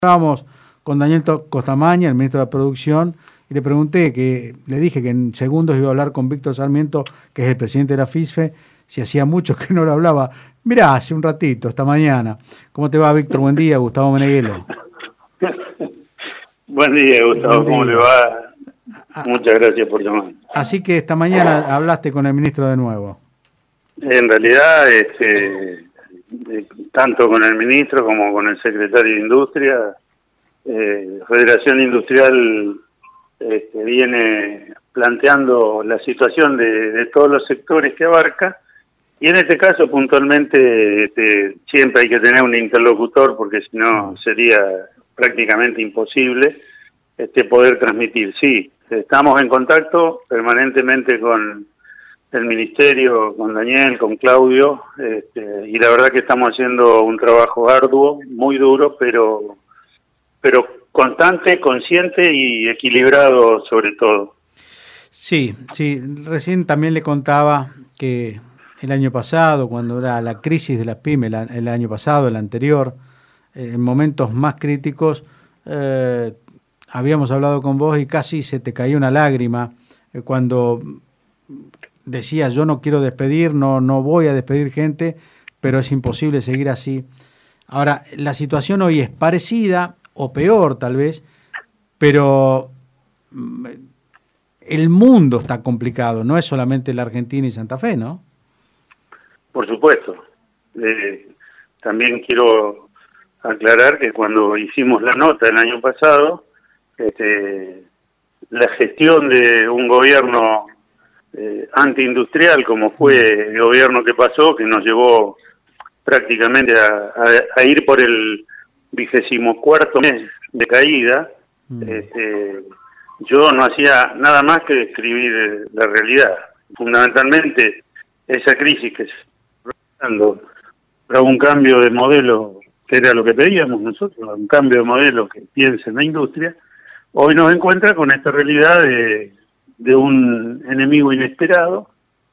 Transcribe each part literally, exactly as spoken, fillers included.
Estábamos con Daniel Costamaña, el ministro de la Producción, y le pregunté, que le dije que en segundos iba a hablar con Víctor Sarmiento, que es el presidente de la FISFE, si hacía mucho que no lo hablaba. Mirá, hace un ratito, esta mañana. ¿Cómo te va, Víctor? Buen día, Gustavo Meneghelo. Buen día, Gustavo. Buen día. ¿Cómo le va? Muchas gracias por llamar. Así que esta mañana hablaste con el ministro de nuevo. En realidad, este, tanto con el ministro como con el secretario de Industria, eh, Federación Industrial este, viene planteando la situación de, de todos los sectores que abarca, y en este caso puntualmente este, siempre hay que tener un interlocutor, porque si no sería prácticamente imposible este, poder transmitir. Sí, estamos en contacto permanentemente con el Ministerio, con Daniel, con Claudio, este, y la verdad que estamos haciendo un trabajo arduo, muy duro, pero, pero constante, consciente y equilibrado sobre todo. Sí, sí, recién también le contaba que el año pasado, cuando era la crisis de las pymes, la, el año pasado, el anterior, eh, en momentos más críticos, eh, habíamos hablado con vos y casi se te caía una lágrima eh, cuando decías, yo no quiero despedir, no, no voy a despedir gente, pero es imposible seguir así. Ahora, la situación hoy es parecida o peor tal vez, pero el mundo está complicado, no es solamente la Argentina y Santa Fe, ¿no? Por supuesto. Eh, también quiero aclarar que cuando hicimos la nota el año pasado, este, la gestión de un gobierno eh, antiindustrial, como fue el gobierno que pasó, que nos llevó prácticamente a, a, a ir por el vigésimo cuarto mes de caída, mm. este, yo no hacía nada más que describir la realidad. Fundamentalmente, esa crisis que se está dando para un cambio de modelo, que era lo que pedíamos nosotros, un cambio de modelo que piense en la industria, hoy nos encuentra con esta realidad de, de un enemigo inesperado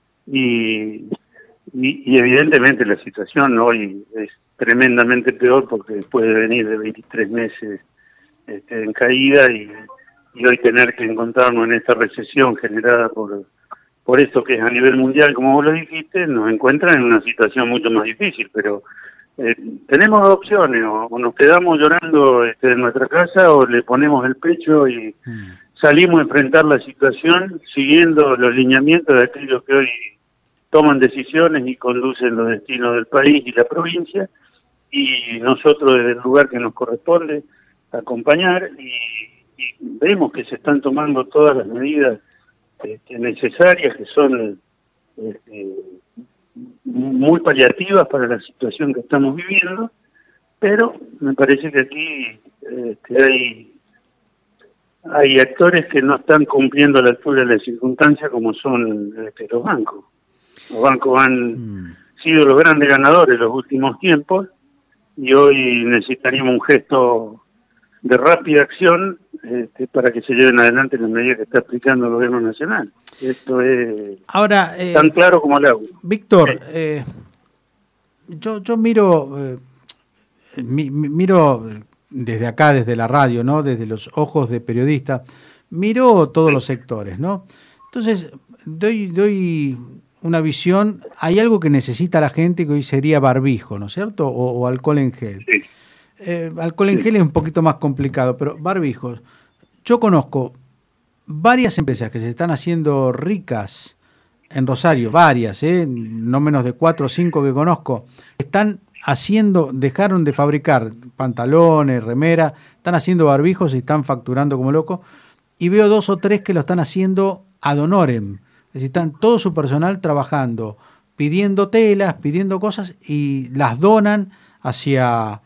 y, y, y evidentemente la situación hoy es tremendamente peor porque puede venir de veintitrés meses este, en caída y, y hoy tener que encontrarnos en esta recesión generada por, por esto que es a nivel mundial, como vos lo dijiste, nos encuentra en una situación mucho más difícil, pero eh, tenemos dos opciones, o, o nos quedamos llorando este, en nuestra casa o le ponemos el pecho y mm. salimos a enfrentar la situación siguiendo los lineamientos de aquellos que hoy toman decisiones y conducen los destinos del país y la provincia, y nosotros desde el lugar que nos corresponde acompañar, y, y vemos que se están tomando todas las medidas este, necesarias, que son este, muy paliativas para la situación que estamos viviendo, pero me parece que aquí este, hay hay actores que no están cumpliendo a la altura de las circunstancias, como son este, los bancos. Los bancos han mm. sido los grandes ganadores en los últimos tiempos, y hoy necesitaríamos un gesto de rápida acción este, para que se lleven adelante las medidas que está aplicando el gobierno nacional. Esto es Ahora, eh, tan claro como el agua. Víctor, sí. eh, yo, yo miro, eh, mi, miro desde acá, desde la radio, ¿no? Desde los ojos de periodista, miro todos sí. los sectores, ¿no? Entonces, doy, doy una visión. Hay algo que necesita la gente que hoy sería barbijo, ¿no es cierto? O, o alcohol en gel. Sí. Eh, alcohol en sí. gel es un poquito más complicado, pero barbijos. Yo conozco varias empresas que se están haciendo ricas en Rosario, varias, ¿eh? no menos de cuatro o cinco que conozco, están haciendo, dejaron de fabricar pantalones, remera, están haciendo barbijos y están facturando como locos, y veo dos o tres que lo están haciendo ad honorem, es decir, están todo su personal trabajando, pidiendo telas, pidiendo cosas y las donan hacia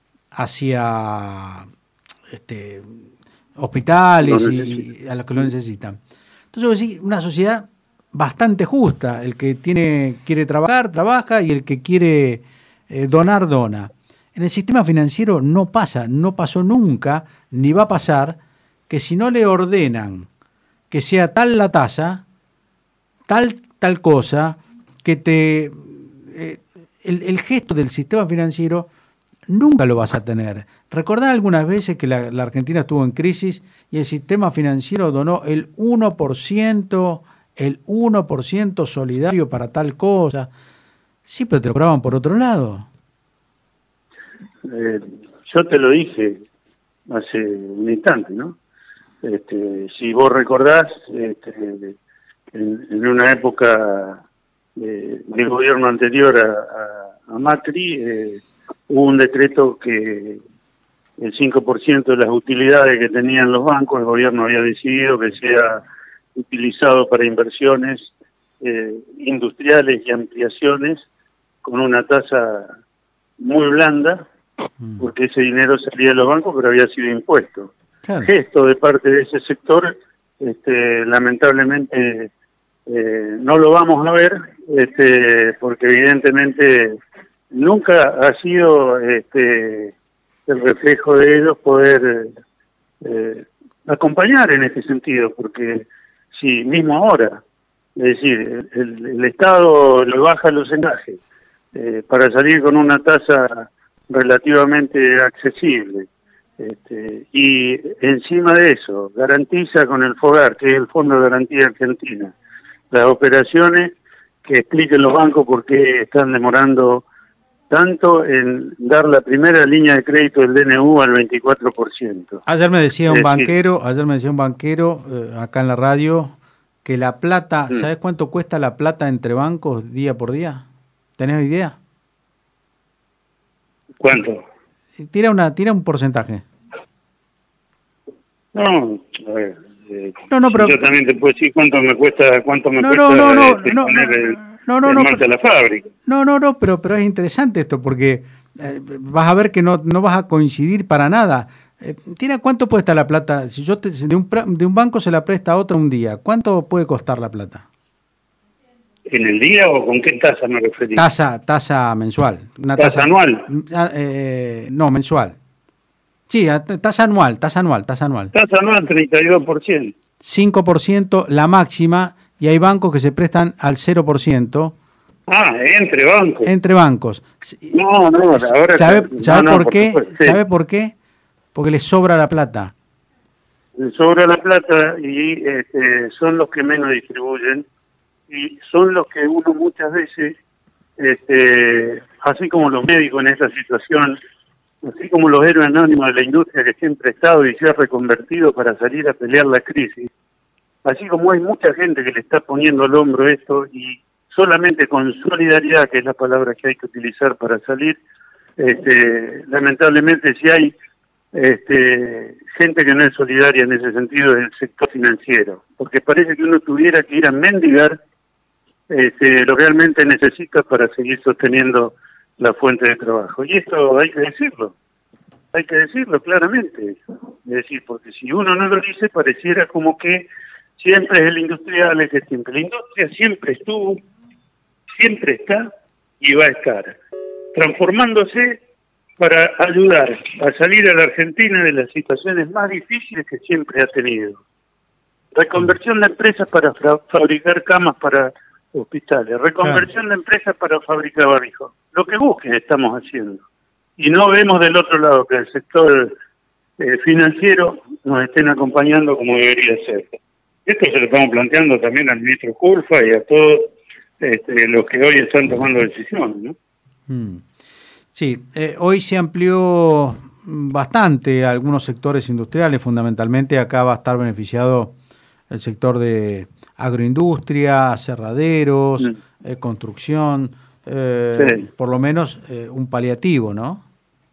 hacia este, hospitales y, y a los que lo necesitan. Entonces, sí, una sociedad bastante justa. El que tiene quiere trabajar, trabaja, y el que quiere eh, donar, dona. En el sistema financiero no pasa, no pasó nunca, ni va a pasar, que si no le ordenan que sea tal la tasa, tal, tal cosa, que te... Eh, el, el gesto del sistema financiero nunca lo vas a tener. Recordá algunas veces que la, la Argentina estuvo en crisis y el sistema financiero donó el uno por ciento, el uno por ciento solidario para tal cosa. Sí, pero te lo cobraban por otro lado. Eh, yo te lo dije hace un instante, ¿no? Este, si vos recordás, este, en, en una época eh, del gobierno anterior a, a, a Macri, eh, hubo un decreto que el cinco por ciento de las utilidades que tenían los bancos, el gobierno había decidido que sea utilizado para inversiones eh, industriales y ampliaciones con una tasa muy blanda, porque ese dinero salía de los bancos, pero había sido impuesto. Claro. Gesto de parte de ese sector, este, lamentablemente eh, no lo vamos a ver, este, porque evidentemente nunca ha sido este, el reflejo de ellos poder eh, acompañar en este sentido, porque si mismo ahora, es decir, el, el Estado le baja los encajes eh, para salir con una tasa relativamente accesible, este, y encima de eso garantiza con el FOGAR, que es el Fondo de Garantía Argentina, las operaciones que expliquen los bancos por qué están demorando tanto en dar la primera línea de crédito del D N U al veinticuatro por ciento. Ayer me decía un es banquero, decir, ayer me decía un banquero eh, acá en la radio que la plata, mm. ¿sabes cuánto cuesta la plata entre bancos día por día? ¿Tenés idea? ¿Cuánto? Tira una, tira un porcentaje. No, a ver, eh, no, no, pero yo también te puedo decir cuánto me cuesta, cuánto me no, cuesta no, no, no, este, no, poner no, el, no, no, en no, marcha pero, la fábrica. No, no, no, pero, pero es interesante esto porque eh, vas a ver que no, no vas a coincidir para nada. Eh, tira cuánto cuesta la plata. Si yo te, de un de un banco se la presta a otro un día, ¿cuánto puede costar la plata? ¿En el día o con qué tasa me referís? Tasa, tasa mensual. Una ¿Tasa, tasa anual? Eh, no, mensual. Sí, tasa anual, tasa anual, tasa anual. Tasa anual treinta y dos por ciento. cinco por ciento la máxima, y hay bancos que se prestan al cero por ciento. Ah, entre bancos. Entre bancos. No, no, ahora... ¿Sabe, ¿sabe no, por no, qué? Por supuesto, sí. ¿Sabe por qué? Porque les sobra la plata. Les sobra la plata y este, son los que menos distribuyen y son los que uno muchas veces, este, así como los médicos en esta situación, así como los héroes anónimos de la industria que siempre ha estado y se ha reconvertido para salir a pelear la crisis, así como hay mucha gente que le está poniendo al hombro esto y solamente con solidaridad, que es la palabra que hay que utilizar para salir, este, lamentablemente si hay este, gente que no es solidaria en ese sentido es el sector financiero, porque parece que uno tuviera que ir a mendigar este, lo que realmente necesita para seguir sosteniendo la fuente de trabajo. Y esto hay que decirlo, hay que decirlo claramente. Es decir, porque si uno no lo dice, pareciera como que siempre es el industrial el que siempre. La industria siempre estuvo, siempre está y va a estar, transformándose para ayudar a salir a la Argentina de las situaciones más difíciles que siempre ha tenido. Reconversión de empresas para fabricar camas para hospitales, reconversión de empresas para fabricar barbijos. Lo que busquen estamos haciendo. Y no vemos del otro lado que el sector eh, financiero nos estén acompañando como debería ser. Esto se lo estamos planteando también al ministro Culfa y a todos este, los que hoy están tomando decisiones, ¿no? Mm. Sí, eh, hoy se amplió bastante algunos sectores industriales, fundamentalmente acá va a estar beneficiado el sector de agroindustria, cerraderos, mm. eh, construcción, eh, sí. por lo menos eh, un paliativo, ¿no?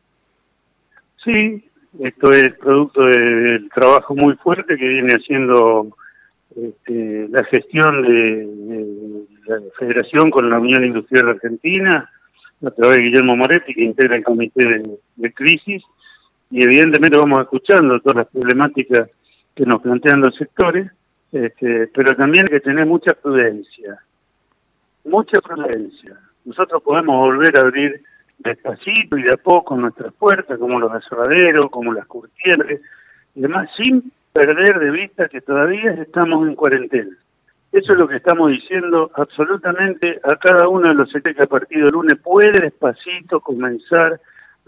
Sí, esto es producto del trabajo muy fuerte que viene haciendo este, la gestión de, de la Federación con la Unión Industrial Argentina, a través de Guillermo Moretti, que integra el comité de, de crisis, y evidentemente vamos escuchando todas las problemáticas que nos plantean los sectores, este, pero también hay que tener mucha prudencia, mucha prudencia. Nosotros podemos volver a abrir despacito y de a poco nuestras puertas, como los aserraderos, como las curtieres, y demás, sin perder de vista que todavía estamos en cuarentena. Eso es lo que estamos diciendo absolutamente a cada uno de los sectores que a partir del lunes puede despacito comenzar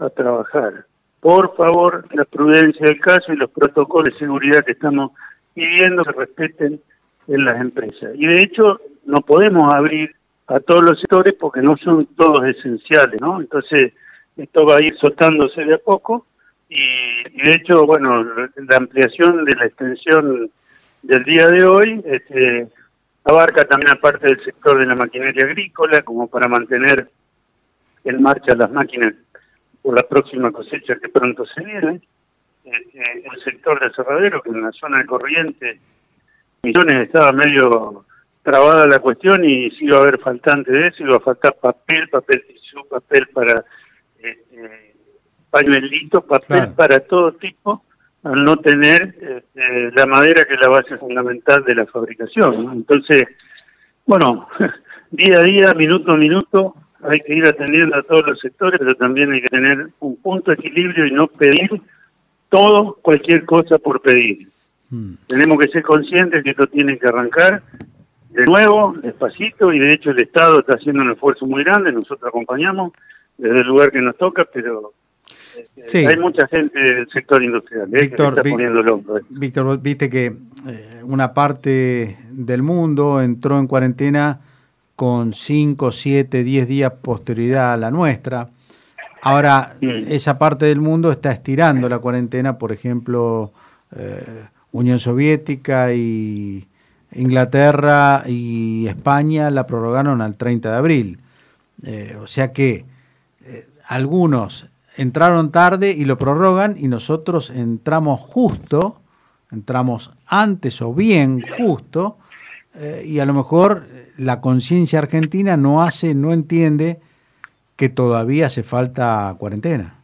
a trabajar. Por favor, la prudencia del caso y los protocolos de seguridad que estamos pidiendo que respeten en las empresas. Y de hecho, no podemos abrir a todos los sectores porque no son todos esenciales, ¿no? Entonces, esto va a ir soltándose de a poco y, y de hecho, bueno, la ampliación de la extensión del día de hoy este, abarca también a parte del sector de la maquinaria agrícola, como para mantener en marcha las máquinas por la próxima cosecha que pronto se viene. Este, el sector de aserradero, que en la zona de Corrientes, Misiones, estaba medio trabada la cuestión y sí iba a haber faltante de eso, iba a faltar papel, papel tisú, papel para este, pañuelitos, papel claro. para todo tipo, al no tener este, la madera, que es la base fundamental de la fabricación, ¿no? Entonces, bueno, día a día, minuto a minuto, hay que ir atendiendo a todos los sectores, pero también hay que tener un punto de equilibrio y no pedir todo, cualquier cosa por pedir. Mm. Tenemos que ser conscientes que esto tiene que arrancar de nuevo, despacito, y de hecho el Estado está haciendo un esfuerzo muy grande, nosotros acompañamos desde el lugar que nos toca, pero este, sí. hay mucha gente del sector industrial ¿eh? Víctor, que está poniendo el hombro. ¿eh? Víctor, viste que eh, una parte del mundo entró en cuarentena con cinco, siete, diez días posterioridad a la nuestra. Ahora, mm. esa parte del mundo está estirando la cuarentena, por ejemplo, eh, Unión Soviética y Inglaterra y España la prorrogaron al treinta de abril. Eh, o sea que eh, algunos entraron tarde y lo prorrogan y nosotros entramos justo, entramos antes o bien justo, eh, y a lo mejor la conciencia argentina no hace, no entiende que todavía hace falta cuarentena.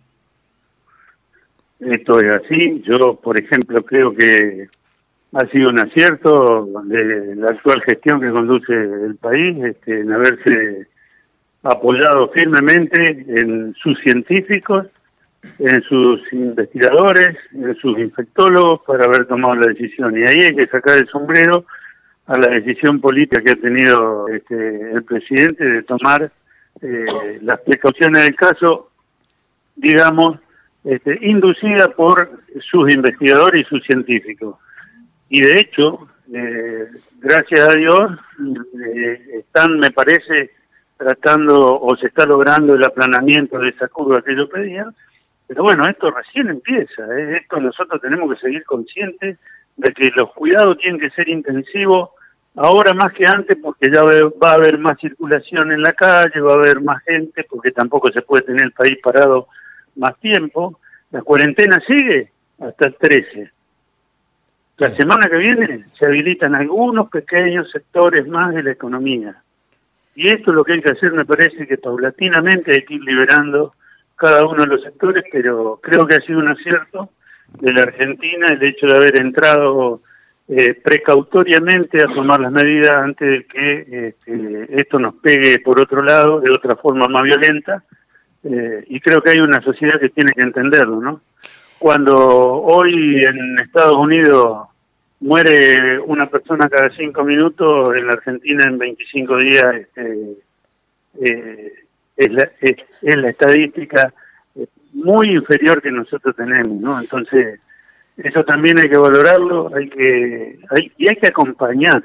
Esto es así. Yo, por ejemplo, creo que ha sido un acierto de la actual gestión que conduce el país, este, en haberse apoyado firmemente en sus científicos, en sus investigadores, en sus infectólogos, para haber tomado la decisión. Y ahí hay que sacar el sombrero a la decisión política que ha tenido este, el presidente de tomar eh, las precauciones del caso, digamos, este, inducida por sus investigadores y sus científicos. Y de hecho, eh, gracias a Dios, eh, están, me parece, tratando o se está logrando el aplanamiento de esa curva que yo pedía. Pero bueno, esto recién empieza. ¿eh? Esto nosotros tenemos que seguir conscientes de que los cuidados tienen que ser intensivos ahora más que antes, porque ya va a haber más circulación en la calle, va a haber más gente, porque tampoco se puede tener el país parado más tiempo. La cuarentena sigue hasta el trece. La semana que viene se habilitan algunos pequeños sectores más de la economía. Y esto es lo que hay que hacer, me parece que paulatinamente hay que ir liberando cada uno de los sectores, pero creo que ha sido un acierto de la Argentina el hecho de haber entrado eh, precautoriamente a tomar las medidas antes de que este, esto nos pegue por otro lado, de otra forma más violenta, eh, y creo que hay una sociedad que tiene que entenderlo, ¿no? Cuando hoy en Estados Unidos muere una persona cada cinco minutos, en la Argentina en veinticinco días este, eh, es, la, es, es la estadística muy inferior que nosotros tenemos, ¿no? Entonces, eso también hay que valorarlo, hay que hay, y hay que acompañar.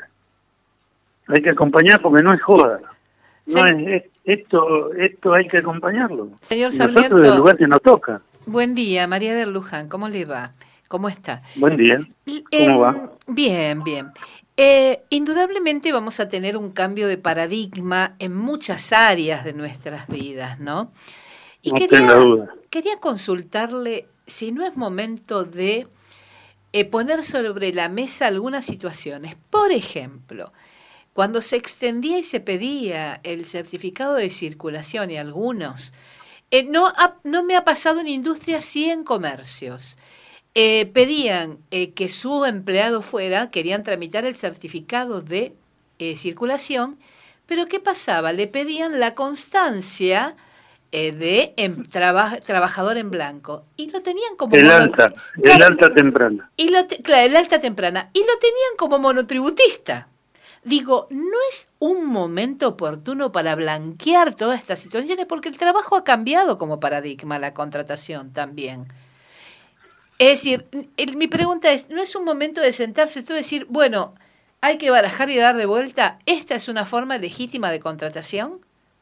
Hay que acompañar porque no es joda. No sí. es, es, esto esto hay que acompañarlo. Señor y Sarmiento, nosotros del lugar que nos toca. Buen día, María de Luján, ¿cómo le va? ¿Cómo está? Buen día, ¿cómo eh, va? Bien, bien. Eh, indudablemente vamos a tener un cambio de paradigma en muchas áreas de nuestras vidas, ¿no? Y no quería, tenga duda. Quería consultarle si no es momento de eh, poner sobre la mesa algunas situaciones. Por ejemplo, cuando se extendía y se pedía el certificado de circulación y algunos... Eh, no, ha, no me ha pasado en industria, sí en comercios. Eh, pedían eh, que su empleado fuera, querían tramitar el certificado de eh, circulación, pero ¿qué pasaba? Le pedían la constancia eh, de em, traba, trabajador en blanco y lo tenían como... El mono, alta, claro, el alta temprana. Y lo te, claro, el alta temprana. Y lo tenían como monotributista. Digo, ¿no es un momento oportuno para blanquear todas estas situaciones? Porque el trabajo ha cambiado como paradigma, la contratación también. Es decir, el, mi pregunta es, ¿no es un momento de sentarse tú y decir, bueno, hay que barajar y dar de vuelta, ¿esta es una forma legítima de contratación?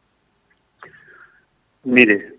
Mire,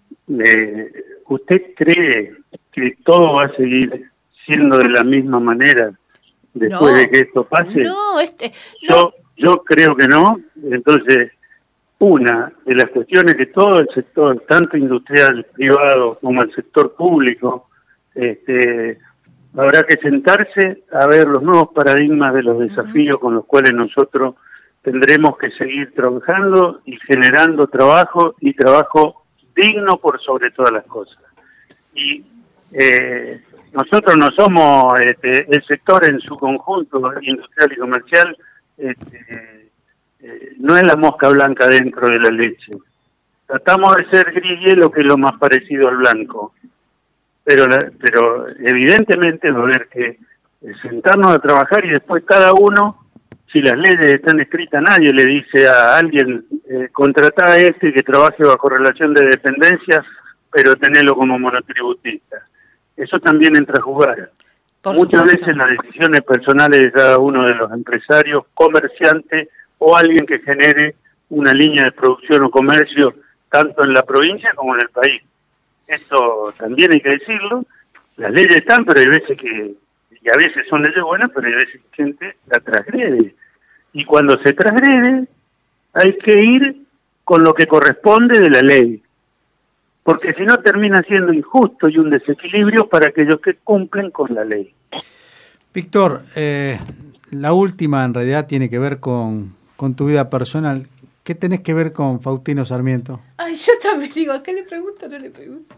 eh, ¿usted cree que todo va a seguir siendo de la misma manera después no, de que esto pase? No, este, no. Yo, yo creo que no. Entonces, una de las cuestiones que todo el sector, tanto industrial, privado, como el sector público, este, habrá que sentarse a ver los nuevos paradigmas de los desafíos uh-huh. con los cuales nosotros tendremos que seguir trabajando y generando trabajo y trabajo digno por sobre todas las cosas. Y eh, nosotros no somos este, el sector en su conjunto industrial y comercial, este, eh, no es la mosca blanca dentro de la leche. Tratamos de ser gris hielo, que es lo más parecido al blanco. Pero, pero evidentemente va a haber que sentarnos a trabajar y después cada uno, si las leyes están escritas, nadie le dice a alguien, eh, contratá a este que trabaje bajo relación de dependencia, pero tenerlo como monotributista. Eso también entra a jugar. Por Muchas supuesto. veces las decisiones personales de cada uno de los empresarios, comerciantes o alguien que genere una línea de producción o comercio, tanto en la provincia como en el país. Esto también hay que decirlo, las leyes están, pero hay veces que, y a veces son leyes buenas, pero hay veces que gente la transgrede. Y cuando se transgrede, hay que ir con lo que corresponde de la ley. Porque si no termina siendo injusto y un desequilibrio para aquellos que cumplen con la ley. Víctor, eh, la última en realidad tiene que ver con, con tu vida personal. ¿Qué tenés que ver con Faustino Sarmiento? Ay, yo también digo, ¿a qué le pregunto? No le pregunto.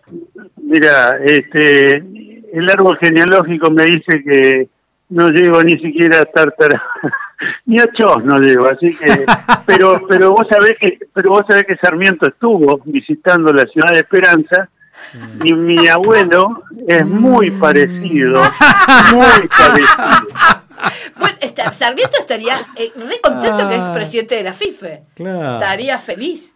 Mira, este, el árbol genealógico me dice que no llego ni siquiera a Tártara, ni a Chos no llego, así que, pero, pero vos sabés que, pero vos sabés que Sarmiento estuvo visitando la ciudad de Esperanza, y mi abuelo es muy parecido, muy parecido. Bueno, está, Sarmiento estaría eh, re contento ah, que es presidente de la FIFE. Claro. Estaría feliz.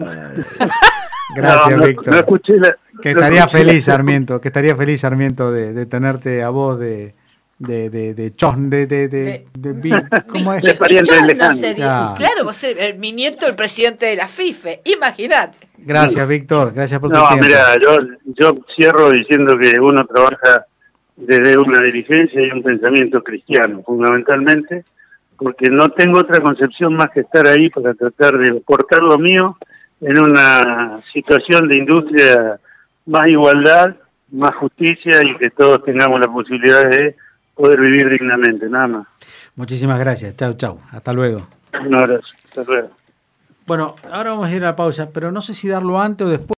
Gracias, no, Víctor. No escuché la, que estaría no feliz, Sarmiento, que estaría feliz, Sarmiento, de, de tenerte a vos de de de de Chon, de de de, de, de ¿cómo es? De pariente no sería, claro, vos eres mi nieto, el presidente de la FIFE, imagínate. Gracias, Víctor, gracias por tu no, tiempo. No, mira, yo yo cierro diciendo que uno trabaja desde una dirigencia y un pensamiento cristiano, fundamentalmente, porque no tengo otra concepción más que estar ahí para tratar de aportar lo mío en una situación de industria, más igualdad, más justicia y que todos tengamos la posibilidad de poder vivir dignamente, nada más. Muchísimas gracias, chau, chau, hasta luego. Un abrazo, hasta luego. Bueno, ahora vamos a ir a la pausa, pero no sé si darlo antes o después.